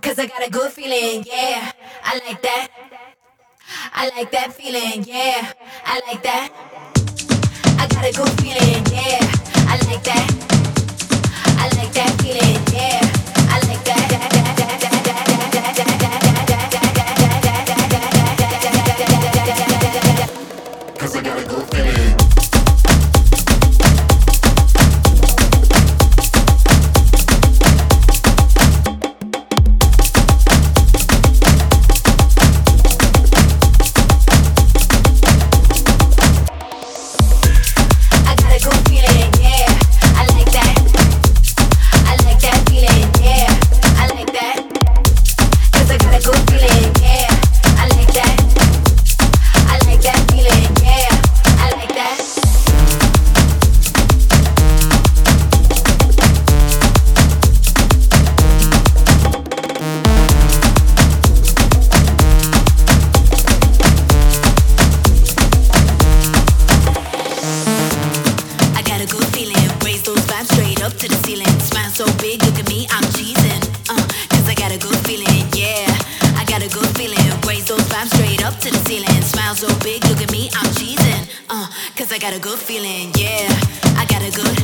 Cause I got a good feeling, yeah. I like that. I like that feeling, yeah. I like that. I got a good feeling, yeah. I like that. I like that feeling, yeah. I like that. Cause I got a good feeling. Cause I got a good feeling, yeah. I got a good